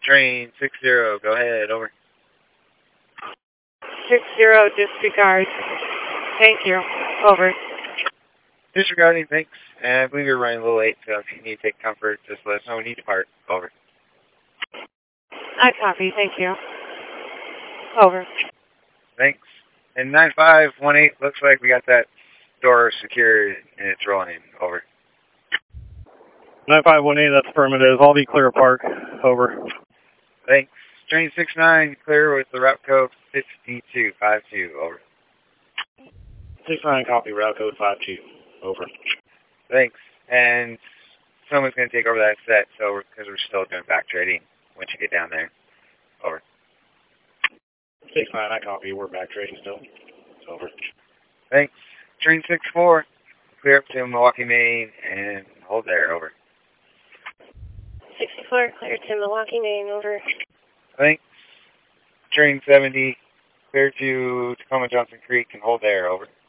Train 60, go ahead, over. 60, disregard. Thank you. Over. Disregarding, thanks. And I believe you're running a little late, so if you need to take comfort, just let us know we need to depart. Over. I copy. Thank you. Over. Thanks. And 9518, looks like we got that door secured and it's rolling. Over. 9518, that's affirmative. I'll be clear of park. Over. Thanks. Train 69, clear with the route code 5252. Over. 69, copy. Route code 52. Over. Thanks. And someone's going to take over that set, so because we're still doing back trading once you get down there. Over. 69, I copy. We're back trading still. It's over. Thanks. Train 64, clear up to Milwaukee, Maine, and hold there. Over. 64, clear to Milwaukee, Maine. Over. Thanks. Train 70, clear to Tacoma Johnson Creek, and hold there. Over.